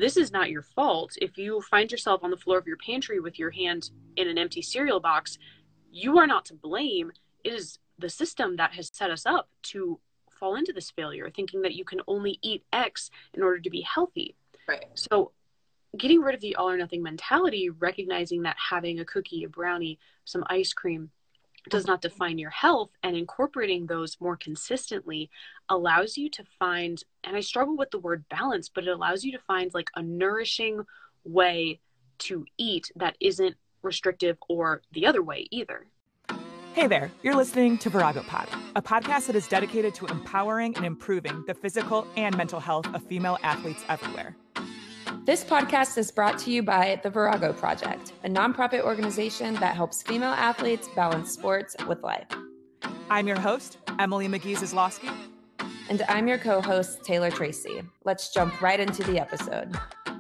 this is not your fault. If you find yourself on the floor of your pantry with your hand in an empty cereal box, you are not to blame. It is the system that has set us up to fall into this failure, thinking that you can only eat X in order to be healthy. Right. So getting rid of the all or nothing mentality, recognizing that having a cookie, a brownie, some ice cream does not define your health, and incorporating those more consistently allows you to find, and I struggle with the word balance, but it allows you to find like a nourishing way to eat that isn't restrictive or the other way either. Hey there, you're listening to Virago Pod, a podcast that is dedicated to empowering and improving the physical and mental health of female athletes everywhere. This podcast is brought to you by the Virago Project, a nonprofit organization that helps female athletes balance sports with life. I'm your host, Emily McGee-Zaslowski. And I'm your co-host, Taylor Tracy. Let's jump right into the episode.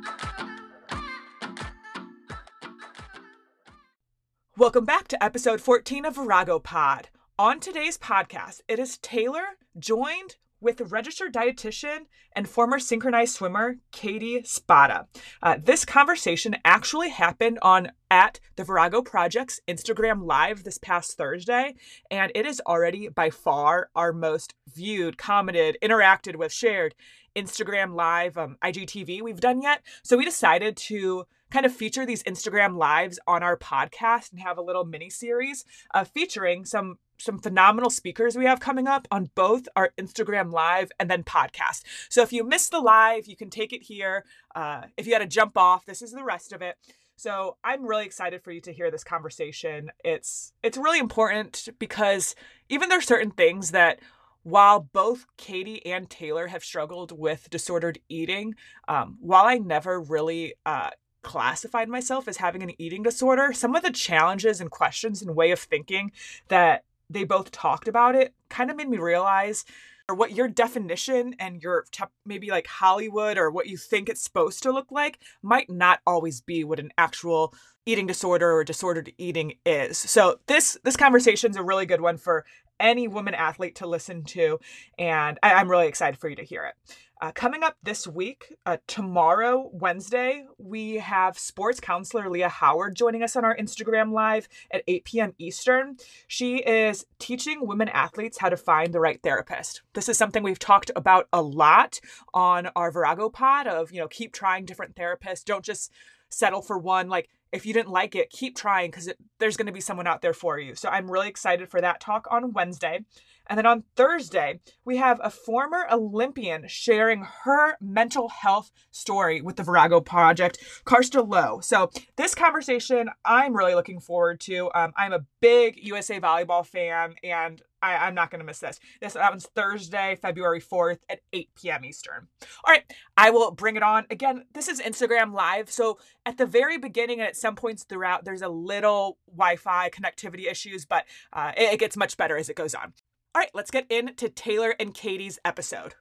Welcome back to episode 14 of Virago Pod. On today's podcast, it is Taylor joined with registered dietitian and former synchronized swimmer, Katie Spada. This conversation actually happened at the Virago Project's Instagram Live this past Thursday, and it is already by far our most viewed, commented, interacted with, shared Instagram Live IGTV we've done yet. So we decided to kind of feature these Instagram Lives on our podcast and have a little mini series featuring some phenomenal speakers we have coming up on both our Instagram Live and then podcast. So if you missed the live, you can take it here. If you had to jump off, this is the rest of it. So I'm really excited for you to hear this conversation. It's really important because even there's certain things that while both Katie and Taylor have struggled with disordered eating, while I never really classified myself as having an eating disorder, some of the challenges and questions and way of thinking that they both talked about it kind of made me realize what your definition and your maybe like Hollywood or what you think it's supposed to look like might not always be what an actual eating disorder or disordered eating is. So this conversation is a really good one for any woman athlete to listen to, and I'm really excited for you to hear it. Coming up this week, tomorrow, Wednesday, we have sports counselor Leah Howard joining us on our Instagram Live at 8 p.m. Eastern. She is teaching women athletes how to find the right therapist. This is something we've talked about a lot on our Virago Pod of, keep trying different therapists. Don't just settle for one. Like, if you didn't like it, keep trying because there's going to be someone out there for you. So I'm really excited for that talk on Wednesday. And then on Thursday, we have a former Olympian sharing her mental health story with the Virago Project, Karsta Lowe. So this conversation I'm really looking forward to. I'm a big USA Volleyball fan, and I'm not going to miss this. That one's Thursday, February 4th at 8 p.m. Eastern. All right, I will bring it on. Again, this is Instagram Live. So at the very beginning and at some points throughout, there's a little Wi-Fi connectivity issues, but it gets much better as it goes on. All right, let's get into Taylor and Katie's episode.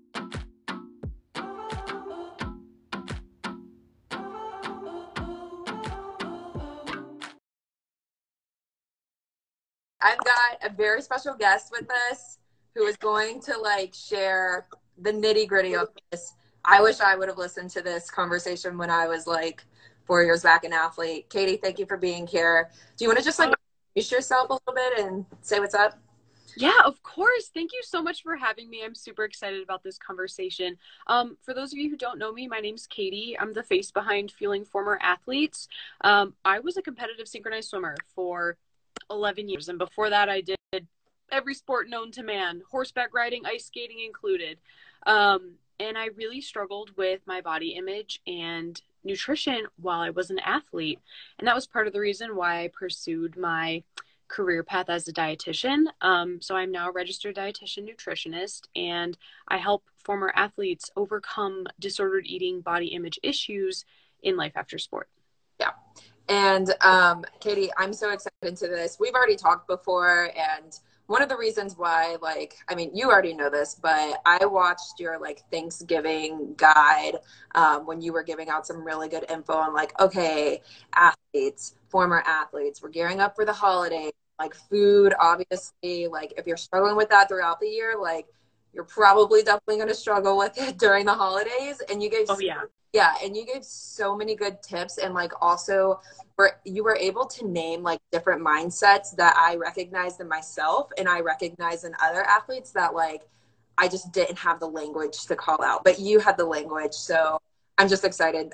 I've got a very special guest with us who is going to share the nitty gritty of this. I wish I would have listened to this conversation when I was 4 years back an athlete. Katie, thank you for being here. Do you want to just introduce yourself a little bit and say what's up? Yeah, of course. Thank you so much for having me. I'm super excited about this conversation. For those of you who don't know me, my name's Katie. I'm the face behind Fueling Former Athletes. I was a competitive synchronized swimmer for 11 years. And before that, I did every sport known to man, horseback riding, ice skating included. And I really struggled with my body image and nutrition while I was an athlete. And that was part of the reason why I pursued my career path as a dietitian. So I'm now a registered dietitian nutritionist, and I help former athletes overcome disordered eating, body image issues in life after sport. Yeah. And Katie, I'm so excited into this. We've already talked before, and one of the reasons why, you already know this, but I watched your Thanksgiving guide when you were giving out some really good info on okay, athletes, former athletes, we're gearing up for the holidays, food, obviously, if you're struggling with that throughout the year, You're probably definitely going to struggle with it during the holidays. And you gave, and you gave so many good tips. And like also you were able to name like different mindsets that I recognized in myself and I recognize in other athletes that like I just didn't have the language to call out, but you had the language. So I'm just excited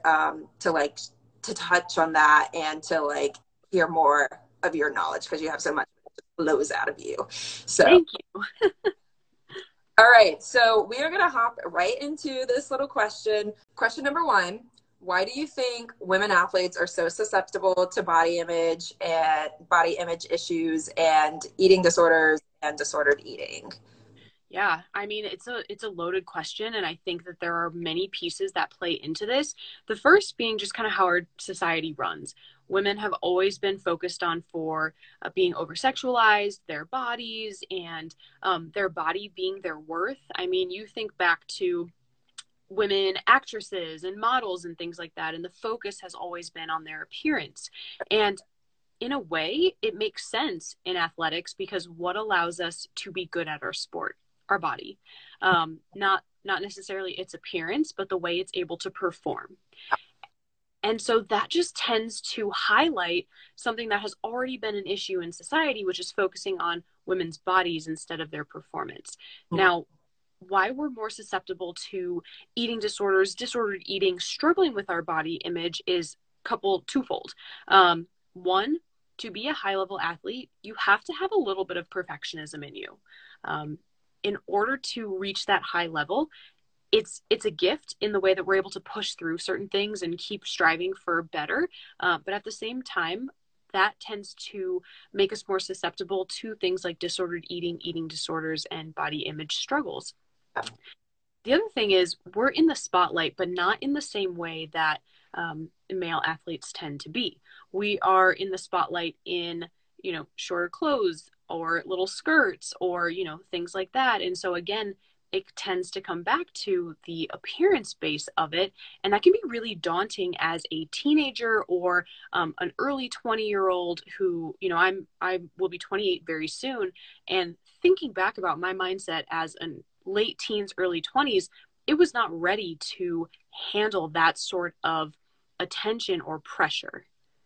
to touch on that and to like hear more of your knowledge, because you have so much that flows out of you. So thank you. All right, so we are going to hop right into this little question. Question number 1, why do you think women athletes are so susceptible to body image issues and eating disorders and disordered eating? Yeah, I mean, it's a loaded question, and I think that there are many pieces that play into this. The first being just kind of how our society runs. Women have always been focused on being over-sexualized, their bodies, and their body being their worth. I mean, you think back to women actresses and models and things like that, and the focus has always been on their appearance. And in a way, it makes sense in athletics, because what allows us to be good at our sport? Our body, not necessarily its appearance, but the way it's able to perform. And so that just tends to highlight something that has already been an issue in society, which is focusing on women's bodies instead of their performance. Mm-hmm. Now, why we're more susceptible to eating disorders, disordered eating, struggling with our body image is twofold. One, to be a high-level athlete, you have to have a little bit of perfectionism in you. In order to reach that high level, it's a gift in the way that we're able to push through certain things and keep striving for better. But at the same time, that tends to make us more susceptible to things like disordered eating, eating disorders, and body image struggles. The other thing is we're in the spotlight, but not in the same way that male athletes tend to be. We are in the spotlight in, shorter clothes or little skirts or, things like that. And so again, it tends to come back to the appearance base of it. And that can be really daunting as a teenager or an early 20-year-old who, I will be 28 very soon. And thinking back about my mindset as an late teens, early 20s, it was not ready to handle that sort of attention or pressure.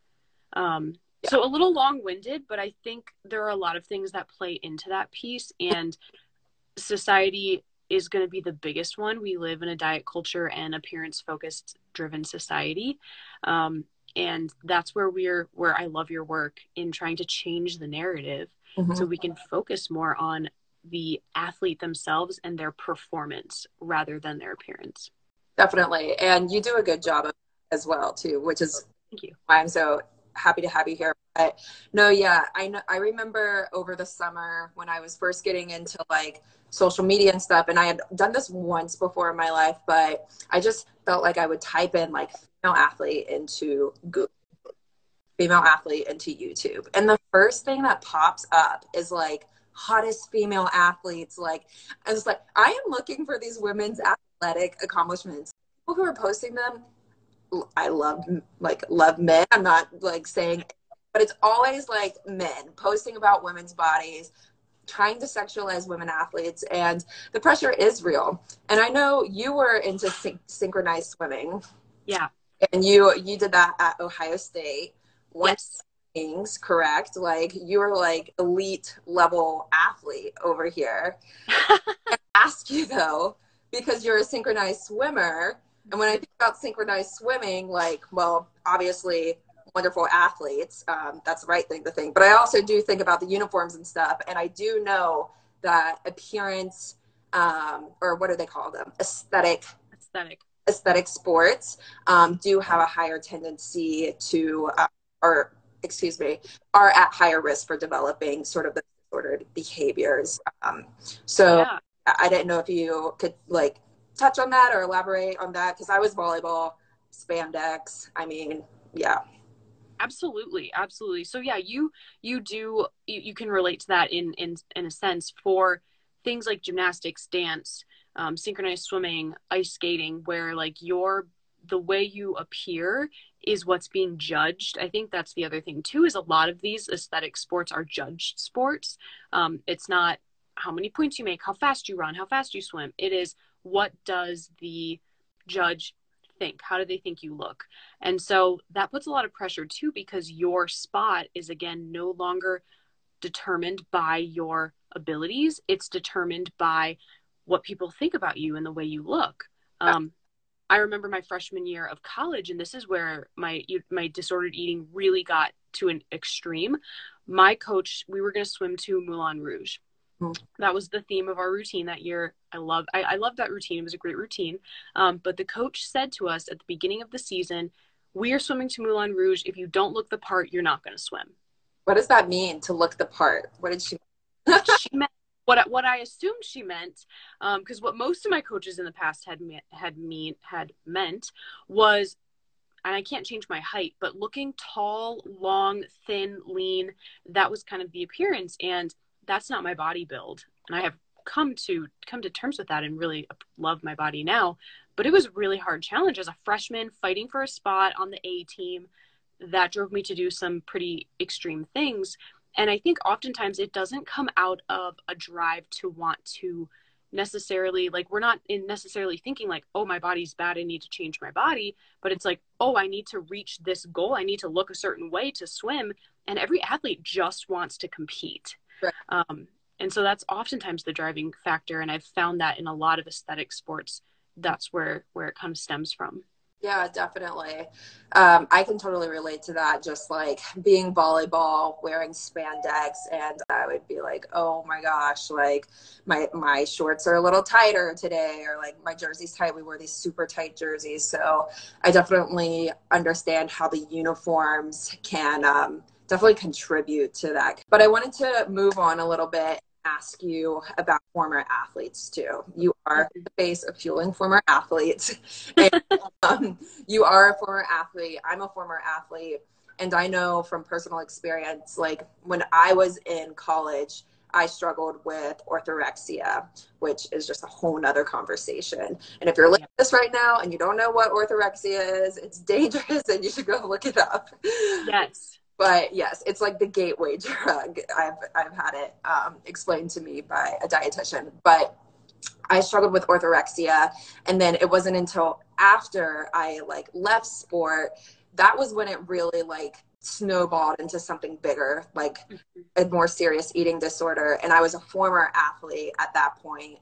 So a little long-winded, but I think there are a lot of things that play into that piece, and society is going to be the biggest one. We live in a diet culture and appearance-focused driven society. And that's where I love your work in trying to change the narrative so we can focus more on the athlete themselves and their performance rather than their appearance. Definitely. And you do a good job of it as well too, which is Thank you. why I'm so happy to have you here. But no, yeah, I remember over the summer when I was first getting into like social media and stuff, and I had done this once before in my life, but I just felt like I would type in like female athlete into Google, female athlete into YouTube, and the first thing that pops up is like hottest female athletes. Like I was like, I am looking for these women's athletic accomplishments. People who are posting them, I love men. I'm not like saying, but it's always like men posting about women's bodies, trying to sexualize women athletes, and the pressure is real. And I know you were into synchronized swimming. Yeah. And you did that at Ohio State. Yes. Things correct? Like you were like elite level athlete over here. I ask you though, because you're a synchronized swimmer. And when I think about synchronized swimming, like, well, obviously wonderful athletes. That's the right thing to think. But I also do think about the uniforms and stuff. And I do know that appearance, or what do they call them? Aesthetic sports do have a higher tendency to, are at higher risk for developing sort of the disordered behaviors. I didn't know if you could like touch on that or elaborate on that, because I was volleyball, spandex. I mean, yeah. Absolutely. So yeah, you can relate to that in a sense for things like gymnastics, dance, synchronized swimming, ice skating, where like the way you appear is what's being judged. I think that's the other thing too, is a lot of these aesthetic sports are judged sports. It's not how many points you make, how fast you run, how fast you swim. It is, what does the judge think? How do they think you look? And so that puts a lot of pressure too, because your spot is, again, no longer determined by your abilities. It's determined by what people think about you and the way you look. I remember my freshman year of college, and this is where my disordered eating really got to an extreme. My coach, we were going to swim to Moulin Rouge. That was the theme of our routine that year. I loved that routine. It was a great routine. But the coach said to us at the beginning of the season, we are swimming to Moulin Rouge. If you don't look the part, you're not going to swim. What does that mean, to look the part? What did she She meant what I assumed she meant, because what most of my coaches in the past had meant was, and I can't change my height, but looking tall, long, thin, lean, that was kind of the appearance. And that's not my body build. And I have come to terms with that and really love my body now. But it was a really hard challenge as a freshman, fighting for a spot on the A team. That drove me to do some pretty extreme things. And I think oftentimes it doesn't come out of a drive to want to necessarily, like, we're not necessarily thinking like, oh, my body's bad, I need to change my body. But it's like, oh, I need to reach this goal. I need to look a certain way to swim. And every athlete just wants to compete. Right. And so that's oftentimes the driving factor. And I've found that in a lot of aesthetic sports, that's where it kind of stems from. Yeah, definitely. I can totally relate to that. Just like being volleyball, wearing spandex, and I would be like, oh my gosh, like my shorts are a little tighter today, or like my jersey's tight. We wore these super tight jerseys. So I definitely understand how the uniforms can definitely contribute to that. But I wanted to move on a little bit, ask you about former athletes too. You are the face of Fueling Former Athletes. And, you are a former athlete. I'm a former athlete. And I know from personal experience, like when I was in college, I struggled with orthorexia, which is just a whole nother conversation. And if you're listening to this right now and you don't know what orthorexia is, it's dangerous and you should go look it up. Yes. But yes, it's like the gateway drug. I've had it explained to me by a dietitian. But I struggled with orthorexia, and then it wasn't until after I like left sport, that was when it really like snowballed into something bigger, like a more serious eating disorder. And I was a former athlete at that point.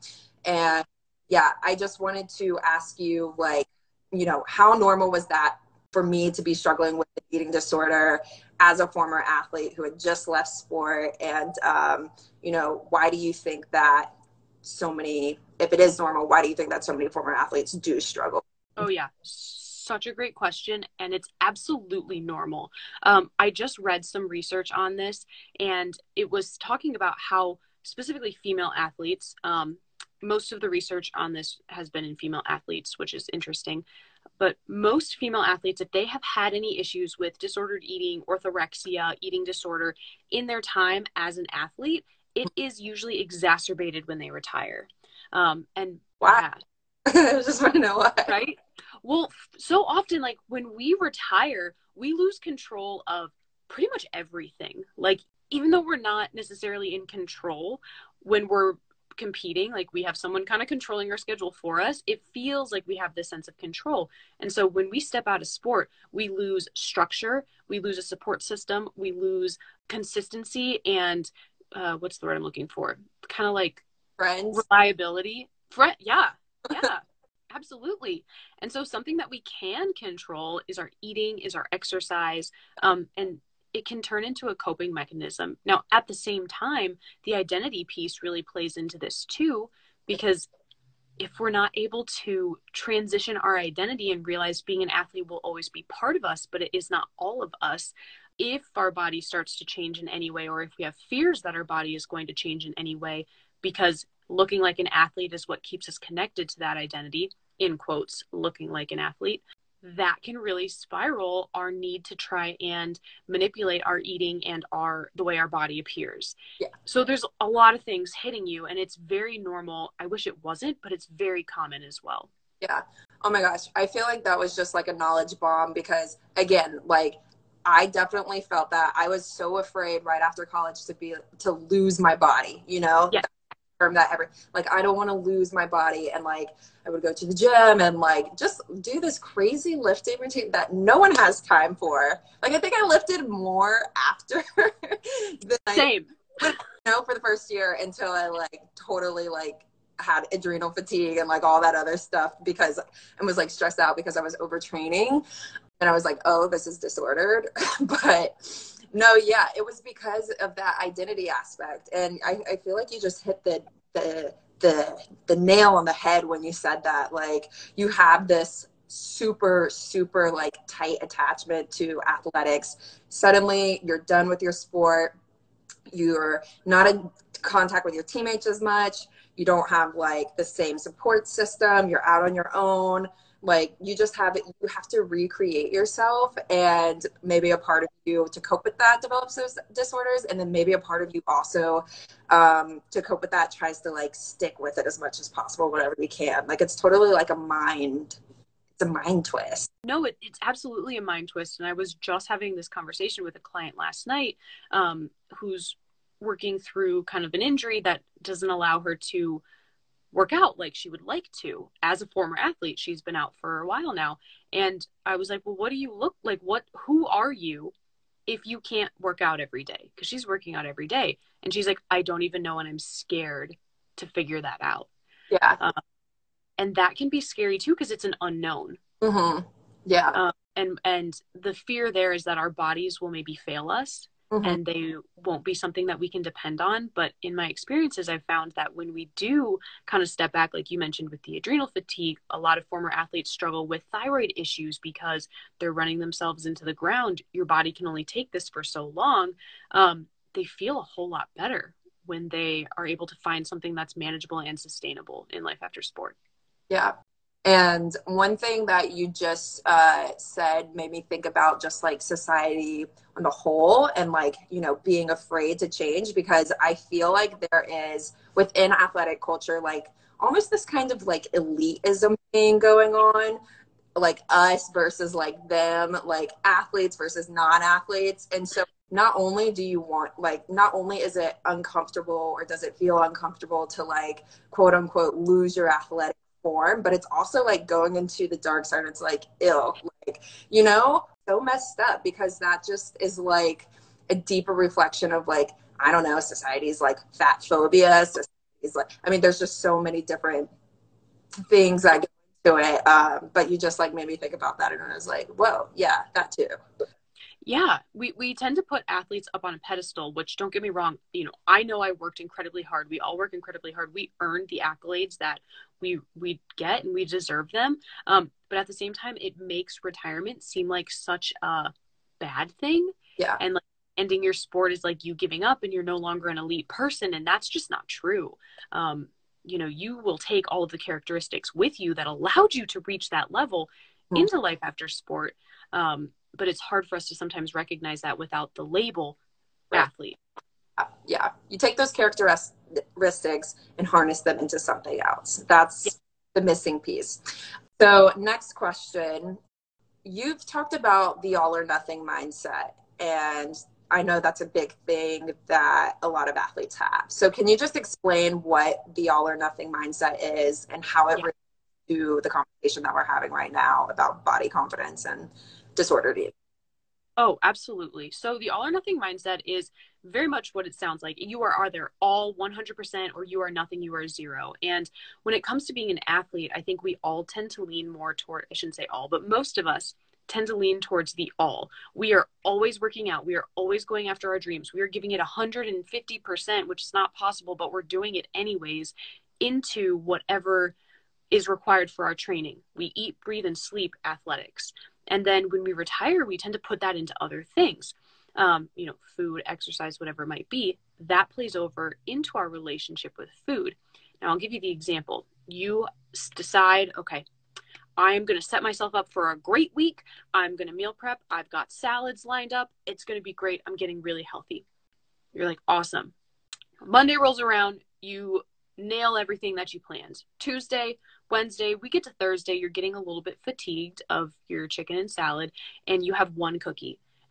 And yeah, I just wanted to ask you, like, you know, how normal was that for me to be struggling with an eating disorder as a former athlete who had just left sport? And, you know, why do you think that so many, if it is normal, why do you think that so many former athletes do struggle? Oh, yeah. Such a great question. And it's absolutely normal. I just read some research on this, and it was talking about how specifically female athletes, most of the research on this has been in female athletes, which is interesting. But most female athletes, if they have had any issues with disordered eating, orthorexia, eating disorder in their time as an athlete, it is usually exacerbated when they retire. And wow. Yeah. I just want to know why. Right? Well, so often, like when we retire, we lose control of pretty much everything. Like, even though we're not necessarily in control when we're competing, like we have someone kind of controlling our schedule for us, it feels like we have this sense of control. And so when we step out of sport, we lose structure, we lose a support system, we lose consistency, and what's the word I'm looking for? Kind of like friends, reliability. Yeah, absolutely. And so something that we can control is our eating, is our exercise, and it can turn into a coping mechanism. Now, at the same time, the identity piece really plays into this too, because if we're not able to transition our identity and realize being an athlete will always be part of us, but it is not all of us, if our body starts to change in any way, or if we have fears that our body is going to change in any way, because looking like an athlete is what keeps us connected to that identity, in quotes, looking like an athlete, that can really spiral our need to try and manipulate our eating and the way our body appears. Yeah. So there's a lot of things hitting you, and it's very normal. I wish it wasn't, but it's very common as well. Yeah. Oh my gosh. I feel like that was just like a knowledge bomb, because again, like I definitely felt that. I was so afraid right after college to lose my body, you know? Yeah. Like, I don't want to lose my body. And like, I would go to the gym and like just do this crazy lifting routine that no one has time for. Like, I think I lifted more after than Same. you know, for the first year, until I like totally like had adrenal fatigue and like all that other stuff, because I was like stressed out because I was overtraining, and I was like, oh, this is disordered. But no, yeah, it was because of that identity aspect. And I feel like you just hit the nail on the head when you said that. Like, you have this super, super like tight attachment to athletics. Suddenly you're done with your sport. You're not in contact with your teammates as much. You don't have like the same support system. You're out on your own. Like, you have to recreate yourself, and maybe a part of you to cope with that develops those disorders. And then maybe a part of you also to cope with that tries to like stick with it as much as possible, whatever we can. Like, it's totally like it's a mind twist. No, it's absolutely a mind twist. And I was just having this conversation with a client last night who's working through kind of an injury that doesn't allow her to work out like she would like to. As a former athlete, she's been out for a while now. And I was like, well, what do you look like? Who are you if you can't work out every day? Because she's working out every day. And she's like, I don't even know, and I'm scared to figure that out. Yeah. And that can be scary too, because it's an unknown. Mm-hmm. Yeah. And the fear there is that our bodies will maybe fail us. Mm-hmm. And they won't be something that we can depend on. But in my experiences, I've found that when we do kind of step back, like you mentioned with the adrenal fatigue, a lot of former athletes struggle with thyroid issues because they're running themselves into the ground. Your body can only take this for so long. They feel a whole lot better when they are able to find something that's manageable and sustainable in life after sport. Yeah. And one thing that you just said made me think about just like society on the whole, and like, you know, being afraid to change, because I feel like there is within athletic culture, like almost this kind of like elitism thing going on, like us versus like them, like athletes versus non-athletes. And so not only is it uncomfortable, or does it feel uncomfortable to like, quote unquote, lose your athletic form, but it's also like going into the dark side. It's like, ill, like, you know, so messed up, because that just is like a deeper reflection of like, I don't know, society's like fat phobia. Society's like, I mean, there's just so many different things that go into it. But you just like made me think about that, and I was like, whoa, yeah, that too. Yeah, we tend to put athletes up on a pedestal, which, don't get me wrong, you know I worked incredibly hard. We all work incredibly hard. We earned the accolades that we get, and we deserve them. But at the same time, it makes retirement seem like such a bad thing. Yeah. And like ending your sport is like you giving up and you're no longer an elite person. And that's just not true. You know, you will take all of the characteristics with you that allowed you to reach that level into life after sport. But it's hard for us to sometimes recognize that without the label athlete. Yeah. You take those characteristics and harness them into something else. That's the missing piece. So next question, you've talked about the all or nothing mindset, and I know that's a big thing that a lot of athletes have. So can you just explain what the all or nothing mindset is and how it relates to the conversation that we're having right now about body confidence and disordered eating? Oh, absolutely. So the all or nothing mindset is very much what it sounds like. You are either all 100% or you are nothing, you are zero. And when it comes to being an athlete, I think we all tend to lean more toward, I shouldn't say all, but most of us tend to lean towards the all. We are always working out. We are always going after our dreams. We are giving it 150%, which is not possible, but we're doing it anyways, into whatever is required for our training. We eat, breathe, and sleep athletics. And then when we retire, we tend to put that into other things, you know, food, exercise, whatever it might be. That plays over into our relationship with food. Now, I'll give you the example. You decide, okay, I'm going to set myself up for a great week. I'm going to meal prep. I've got salads lined up. It's going to be great. I'm getting really healthy. You're like, awesome. Monday rolls around. You nail everything that you planned. Tuesday, Wednesday, we get to Thursday, you're getting a little bit fatigued of your chicken and salad, and you have one cookie.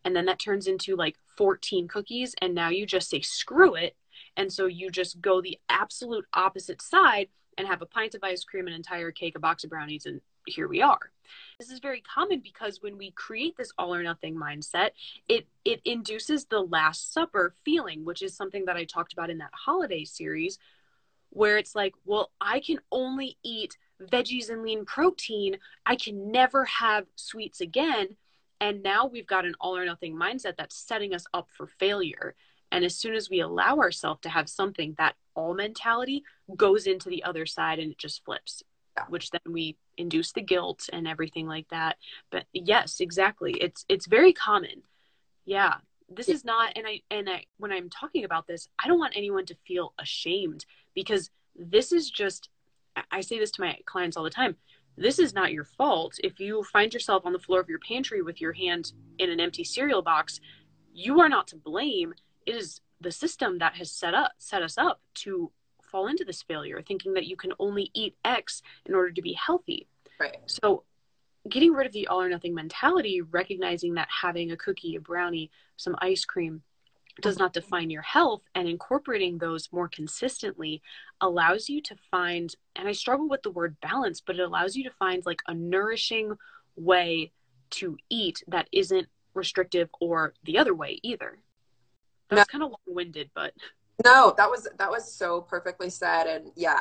And then that turns into like 14 cookies. And now you just say, screw it. And so you just go the absolute opposite side and have a pint of ice cream, an entire cake, a box of brownies, and here we are. This is very common because when we create this all or nothing mindset, it induces the Last Supper feeling, which is something that I talked about in that holiday series, where it's like, well, I can only eat veggies and lean protein. I can never have sweets again. And now we've got an all or nothing mindset that's setting us up for failure. And as soon as we allow ourselves to have something, that all mentality goes into the other side and it just flips, which then we induce the guilt and everything like that. But yes, exactly. It's very common. Yeah. This is not, and I, when I'm talking about this, I don't want anyone to feel ashamed, because this is just, I say this to my clients all the time. This is not your fault. If you find yourself on the floor of your pantry with your hand in an empty cereal box, you are not to blame. It is the system that has set us up to fall into this failure, thinking that you can only eat X in order to be healthy. Right. So getting rid of the all or nothing mentality, recognizing that having a cookie, a brownie, some ice cream does not define your health, and incorporating those more consistently allows you to find, and I struggle with the word balance, but it allows you to find like a nourishing way to eat that isn't restrictive or the other way either. That was kind of long-winded, but no, that was so perfectly said. And yeah,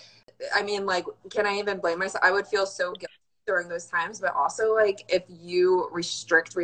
I mean, like, can I even blame myself? I would feel so guilty during those times, but also like if you restrict,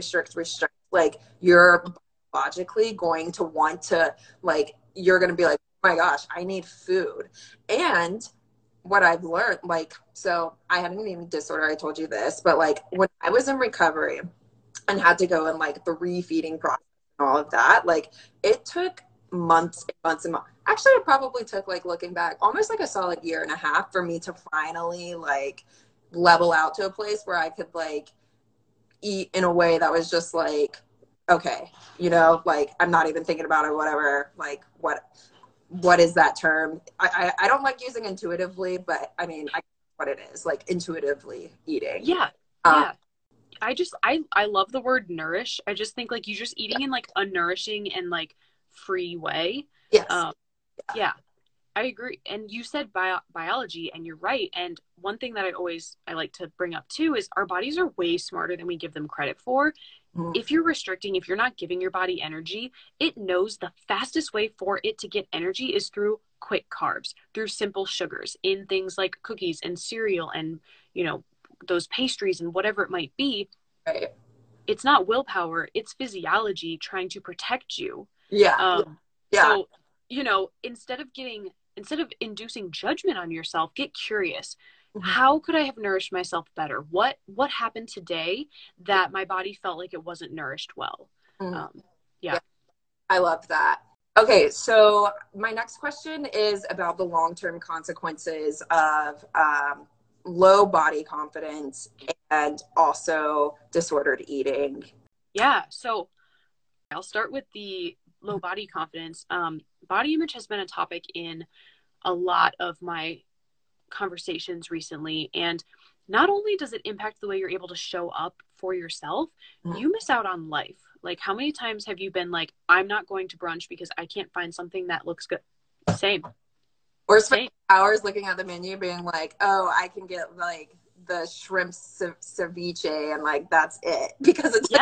like you're logically going to want to, like, you're going to be like, oh my gosh, I need food. And what I've learned, like, so I had an eating disorder, I told you this, but like when I was in recovery and had to go in like the refeeding process and all of that, like it took months and months and months. Actually, it probably took, like, looking back, almost like a solid year and a half for me to finally like level out to a place where I could like eat in a way that was just like, okay, you know, like I'm not even thinking about it, whatever, like what is that term? I don't like using intuitively, but I mean, what it is, like intuitively eating. Yeah. Yeah. I love the word nourish. I just think like you just eating in like a nourishing and like free way. Yes. Yeah, I agree. And you said biology, and you're right. And one thing that I like to bring up too is our bodies are way smarter than we give them credit for. Mm-hmm. If you're restricting, if you're not giving your body energy, it knows the fastest way for it to get energy is through quick carbs, through simple sugars in things like cookies and cereal and, you know, those pastries and whatever it might be. Right. It's not willpower, it's physiology trying to protect you. Yeah. So, you know, instead of inducing judgment on yourself, get curious. Mm-hmm. How could I have nourished myself better? What happened today that my body felt like it wasn't nourished well? Mm-hmm. Yeah. I love that. Okay, so my next question is about the long-term consequences of low body confidence and also disordered eating. Yeah, so I'll start with the low body confidence. Body image has been a topic in a lot of my conversations recently. And not only does it impact the way you're able to show up for yourself, you miss out on life. Like, how many times have you been like, I'm not going to brunch because I can't find something that looks good? Same. Or spending hours looking at the menu being like, oh, I can get like the shrimp ceviche and like that's it because it's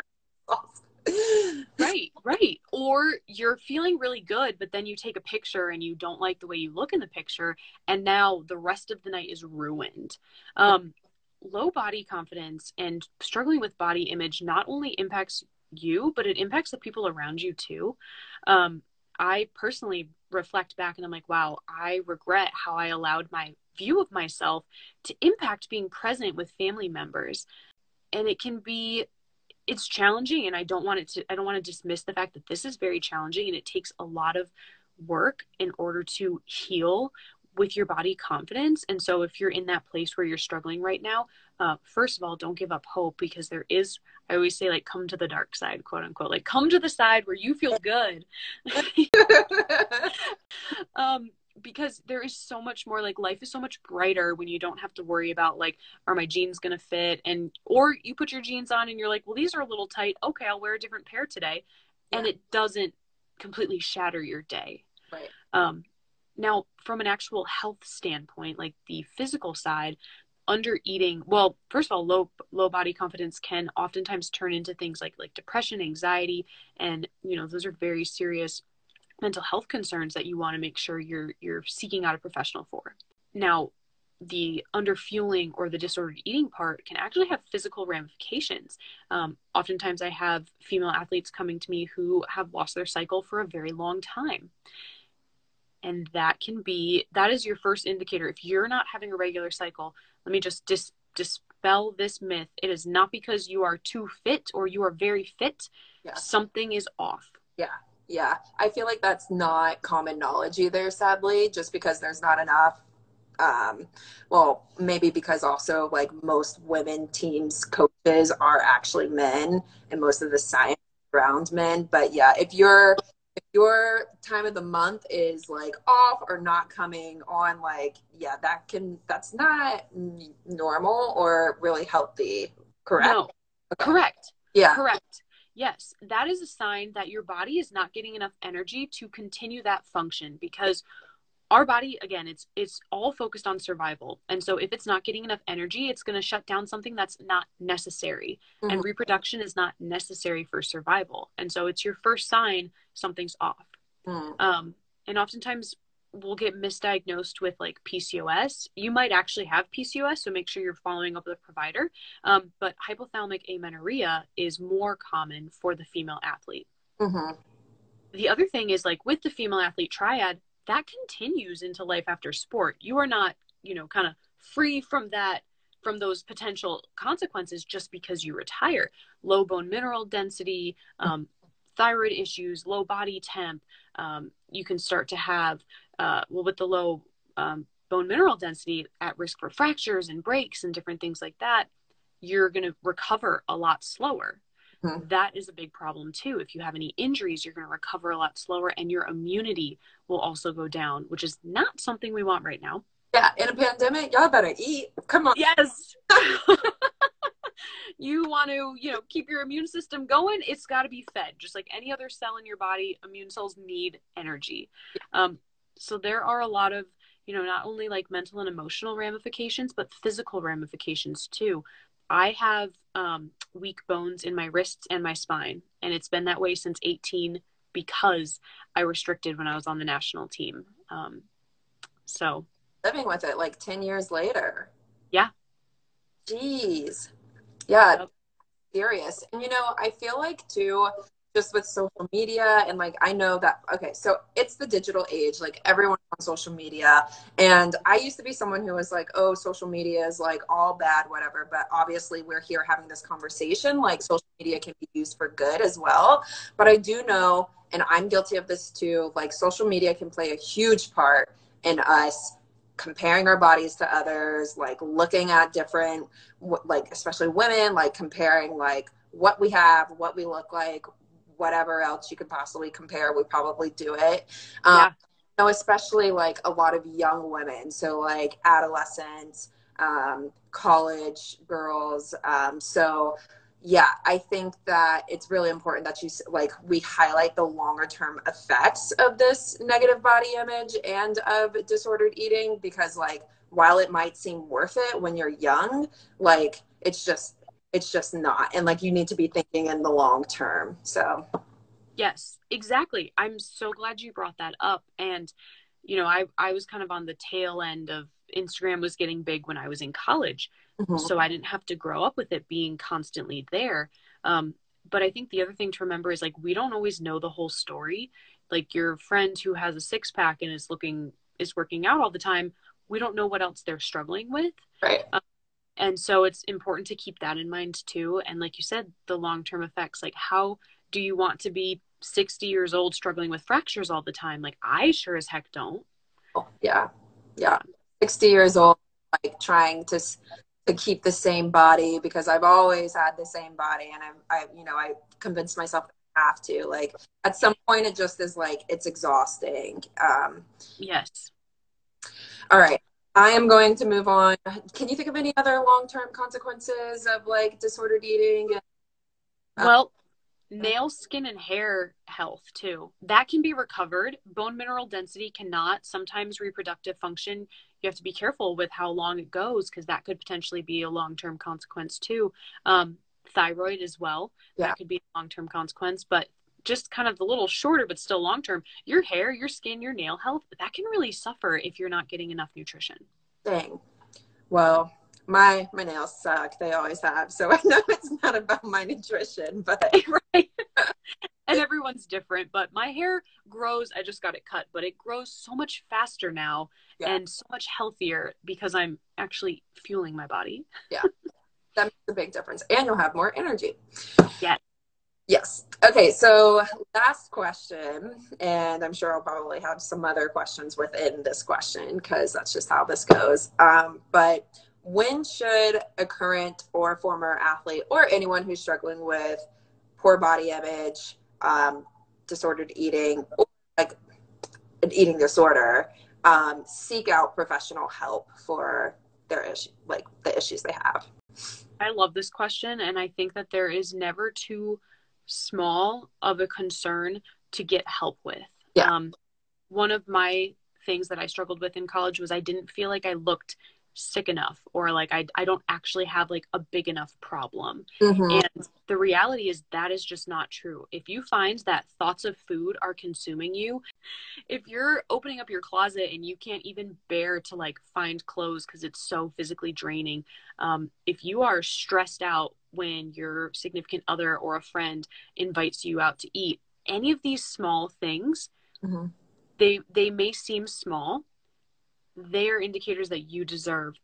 Right. Or you're feeling really good, but then you take a picture and you don't like the way you look in the picture, and now the rest of the night is ruined. Low body confidence and struggling with body image not only impacts you, but it impacts the people around you too. I personally reflect back and I'm like, wow, I regret how I allowed my view of myself to impact being present with family members. And it's challenging, and I don't want to dismiss the fact that this is very challenging, and it takes a lot of work in order to heal with your body confidence. And so if you're in that place where you're struggling right now, first of all, don't give up hope, because I always say, like, come to the dark side, quote unquote, like come to the side where you feel good. because there is so much more, like, life is so much brighter when you don't have to worry about, like, are my jeans going to fit? Or you put your jeans on and you're like, well, these are a little tight. Okay, I'll wear a different pair today. Yeah. And it doesn't completely shatter your day. Right. Now, from an actual health standpoint, like the physical side, under eating, well, first of all, low body confidence can oftentimes turn into things like depression, anxiety, and, you know, those are very serious mental health concerns that you want to make sure you're seeking out a professional for. Now, the underfueling or the disordered eating part can actually have physical ramifications. Oftentimes I have female athletes coming to me who have lost their cycle for a very long time. And that is your first indicator. If you're not having a regular cycle, let me just dispel this myth. It is not because you are too fit or you are very fit. Yeah. Something is off. Yeah. Yeah. I feel like that's not common knowledge either, sadly, just because there's not enough. Well, maybe because also, like, most women teams coaches are actually men and most of the science around men. But yeah, if your time of the month is, like, off or not coming on, like, yeah, that's not normal or really healthy. Correct? No. Okay. Correct. Yeah. Correct. Yes, that is a sign that your body is not getting enough energy to continue that function, because our body, again, it's all focused on survival. And so if it's not getting enough energy, it's going to shut down something that's not necessary. Mm-hmm. And reproduction is not necessary for survival. And so it's your first sign something's off. Mm-hmm. And oftentimes we'll get misdiagnosed with, like, PCOS. You might actually have PCOS, so make sure you're following up with a provider. But hypothalamic amenorrhea is more common for the female athlete. Mm-hmm. The other thing is, like, with the female athlete triad, that continues into life after sport. You are not, you know, kind of free from those potential consequences just because you retire. Low bone mineral density, thyroid issues, low body temp. You can start to have, with the low bone mineral density, at risk for fractures and breaks and different things like that, you're going to recover a lot slower. Mm-hmm. That is a big problem too. If you have any injuries, you're going to recover a lot slower, and your immunity will also go down, which is not something we want right now. Yeah, in a pandemic, y'all better eat. Come on. Yes. You want to, you know, keep your immune system going. It's got to be fed. Just like any other cell in your body, immune cells need energy. So there are a lot of, you know, not only like mental and emotional ramifications, but physical ramifications too. I have weak bones in my wrists and my spine, and it's been that way since 18 because I restricted when I was on the national team. So living with it like 10 years later. Yeah. Jeez. Yeah. Yep. Serious. And, you know, I feel like too, just with social media, and like, I know that, okay, so it's the digital age, like everyone's on social media. And I used to be someone who was like, oh, social media is like all bad, whatever. But obviously we're here having this conversation, like social media can be used for good as well. But I do know, and I'm guilty of this too, like social media can play a huge part in us comparing our bodies to others, like looking at different, like especially women, like comparing like what we have, what we look like, whatever else you could possibly compare, we probably do it. Yeah. You know, especially like a lot of young women. So like adolescents, college girls. So yeah, I think that it's really important that we highlight the longer term effects of this negative body image and of disordered eating, because like, while it might seem worth it when you're young, like it's just not. And like, you need to be thinking in the long term. So. Yes, exactly. I'm so glad you brought that up. And, you know, I was kind of on the tail end of Instagram was getting big when I was in college. Mm-hmm. So I didn't have to grow up with it being constantly there. But I think the other thing to remember is like, we don't always know the whole story. Like your friend who has a 6-pack and is working out all the time, we don't know what else they're struggling with. Right. And so it's important to keep that in mind too. And like you said, the long-term effects, like how do you want to be 60 years old struggling with fractures all the time? Like I sure as heck don't. Oh, yeah. Yeah. 60 years old, like trying to keep the same body, because I've always had the same body, and I convinced myself that I have to, like at some point it just is like, it's exhausting. Yes. All right. I am going to move on. Can you think of any other long-term consequences of like disordered eating? Well, nail, skin, and hair health too. That can be recovered. Bone mineral density cannot. Sometimes reproductive function, you have to be careful with how long it goes because that could potentially be a long-term consequence too. Thyroid as well. Yeah. That could be a long-term consequence, but just kind of the little shorter but still long-term, your hair, your skin, your nail health, that can really suffer if you're not getting enough nutrition. Dang. Well, my nails suck. They always have. So I know it's not about my nutrition, but right. And everyone's different, but my hair grows. I just got it cut, but it grows so much faster now and so much healthier because I'm actually fueling my body. Yeah. That makes a big difference. And you'll have more energy. Yeah. Yes. Okay. So last question, and I'm sure I'll probably have some other questions within this question because that's just how this goes. But when should a current or former athlete or anyone who's struggling with poor body image, disordered eating, or like an eating disorder, seek out professional help for their issue, like the issues they have? I love this question, and I think that there is never too small of a concern to get help with. Yeah. One of my things that I struggled with in college was I didn't feel like I looked sick enough, or like I don't actually have like a big enough problem. Mm-hmm. And the reality is that is just not true. If you find that thoughts of food are consuming you, if you're opening up your closet and you can't even bear to like find clothes because it's so physically draining, if you are stressed out when your significant other or a friend invites you out to eat, any of these small things, mm-hmm. they may seem small. They are indicators that you deserve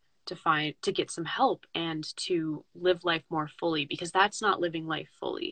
to get some help and to live life more fully, because that's not living life fully.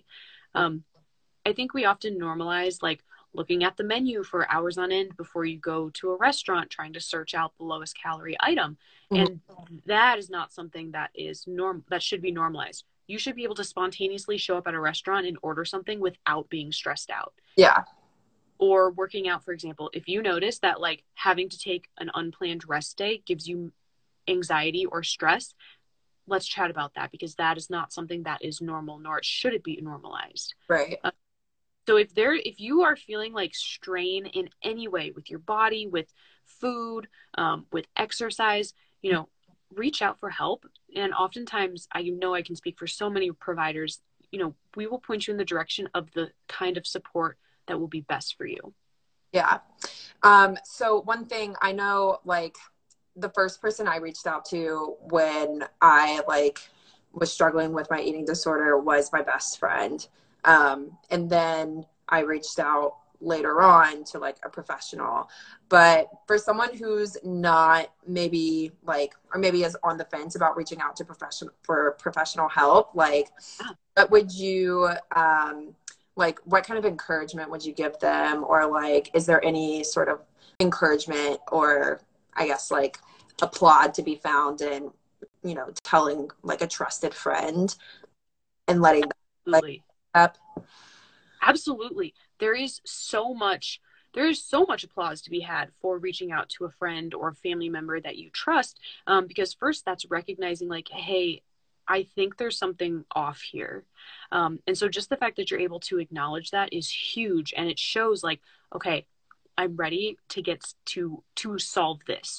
I think we often normalize like looking at the menu for hours on end before you go to a restaurant, trying to search out the lowest calorie item. Mm-hmm. And that is not something that is that should be normalized. You should be able to spontaneously show up at a restaurant and order something without being stressed out. Yeah. Or working out, for example, if you notice that like having to take an unplanned rest day gives you anxiety or stress, let's chat about that, because that is not something that is normal, nor should it be normalized. Right. So if you are feeling like strain in any way with your body, with food, with exercise, reach out for help. And oftentimes, I know I can speak for so many providers, we will point you in the direction of the kind of support that will be best for you. Yeah. So one thing I know, like the first person I reached out to when I like was struggling with my eating disorder was my best friend. And then I reached out later on to like a professional. But for someone who's not maybe like, or maybe is on the fence about reaching out to professional help, like what would you, like what kind of encouragement would you give them? Or like, is there any sort of encouragement or I guess like applaud to be found in, telling like a trusted friend and letting them like, up? Absolutely. There is so much applause to be had for reaching out to a friend or family member that you trust. Because first that's recognizing like, hey, I think there's something off here. And so just the fact that you're able to acknowledge that is huge. And it shows like, okay, I'm ready to get to solve this.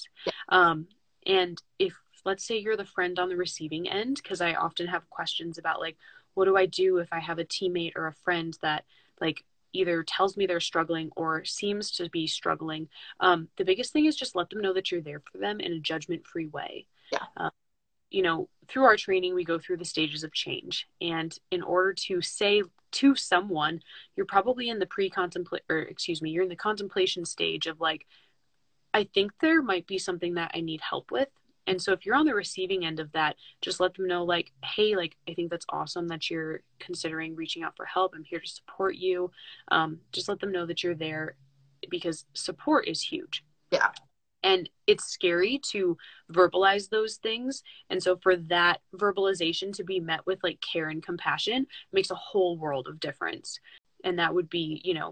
And if, let's say you're the friend on the receiving end, because I often have questions about like, what do I do if I have a teammate or a friend that like either tells me they're struggling or seems to be struggling? The biggest thing is just let them know that you're there for them in a judgment-free way. Yeah. Through our training, we go through the stages of change. And in order to say to someone, you're probably in the you're in the contemplation stage of like, I think there might be something that I need help with. And so if you're on the receiving end of that, just let them know like, hey, like, I think that's awesome that you're considering reaching out for help. I'm here to support you. Just let them know that you're there, because support is huge. Yeah. And it's scary to verbalize those things. And so for that verbalization to be met with like care and compassion makes a whole world of difference. And that would be,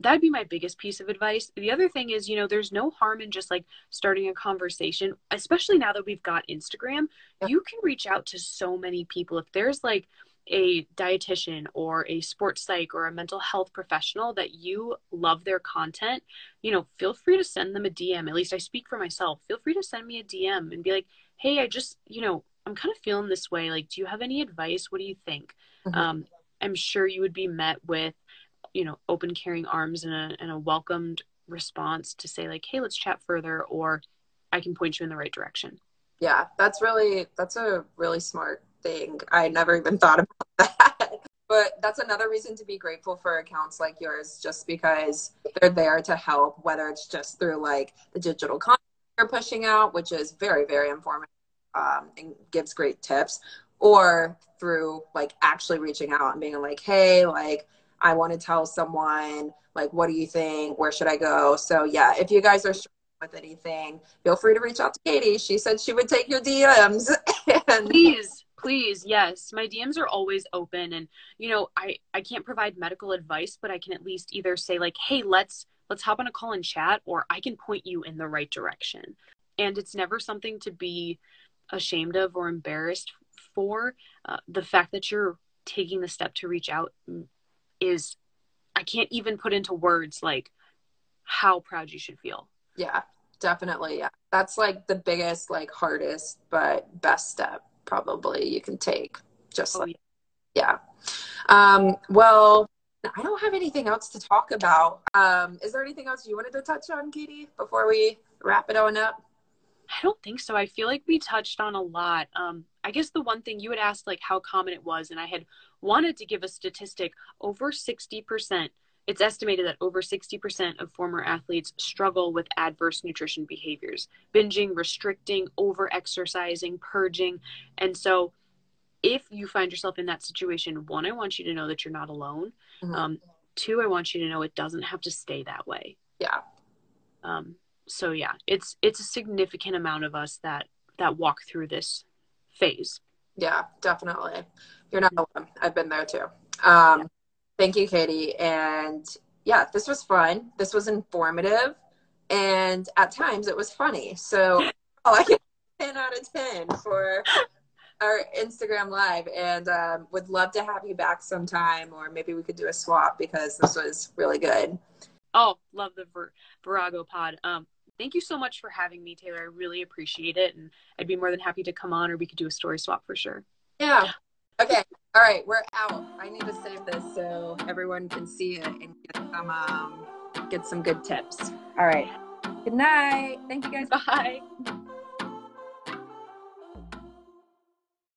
that'd be my biggest piece of advice. The other thing is, you know, there's no harm in just like starting a conversation, especially now that we've got Instagram. You can reach out to so many people. If there's like a dietitian or a sports psych or a mental health professional that you love their content, you know, feel free to send them a DM. At least I speak for myself. Feel free to send me a DM and be like, hey, I just, you know, I'm kind of feeling this way. Like, do you have any advice? What do you think? I'm sure you would be met with, you know, open, caring arms and a welcomed response to say like, hey, let's chat further, or I can point you in the right direction. Yeah, that's a really smart thing. I never even thought about that. But that's another reason to be grateful for accounts like yours, just because they're there to help, whether it's just through like the digital content you're pushing out, which is very, very informative, and gives great tips, or through like actually reaching out and being like, hey, like, I want to tell someone, like, what do you think? Where should I go? So yeah, if you guys are struggling with anything, feel free to reach out to Katie. She said she would take your DMs. And Please. Yes. My DMs are always open. And, you know, I can't provide medical advice, but I can at least either say like, hey, let's hop on a call and chat, or I can point you in the right direction. And it's never something to be ashamed of or embarrassed for. The fact that you're taking the step to reach out is, I can't even put into words like how proud you should feel. Yeah, definitely. Yeah. That's like the biggest, like hardest, but best step probably you can take. Just yeah. Well, I don't have anything else to talk about. Is there anything else you wanted to touch on, Katie, before we wrap it on up? I don't think so. I feel like we touched on a lot. I guess the one thing you had asked, like how common it was, and I had wanted to give a statistic. Over 60%, it's estimated that over 60% of former athletes struggle with adverse nutrition behaviors, binging, restricting, over-exercising, purging. And so if you find yourself in that situation, one, I want you to know that you're not alone. Two, I want you to know it doesn't have to stay that way. Yeah. So yeah, it's a significant amount of us that walk through this phase. Yeah, definitely. You're not alone. I've been there too. Thank you, Katie. And yeah, this was fun. This was informative. And at times it was funny. So I get 10 out of 10 for our Instagram live, and would love to have you back sometime, or maybe we could do a swap, because this was really good. Oh, love the Virago pod. Thank you so much for having me, Taylor. I really appreciate it. And I'd be more than happy to come on, or we could do a story swap for sure. Yeah. Okay. All right. We're out. I need to save this so everyone can see it and get some good tips. All right. Good night. Thank you guys. Bye.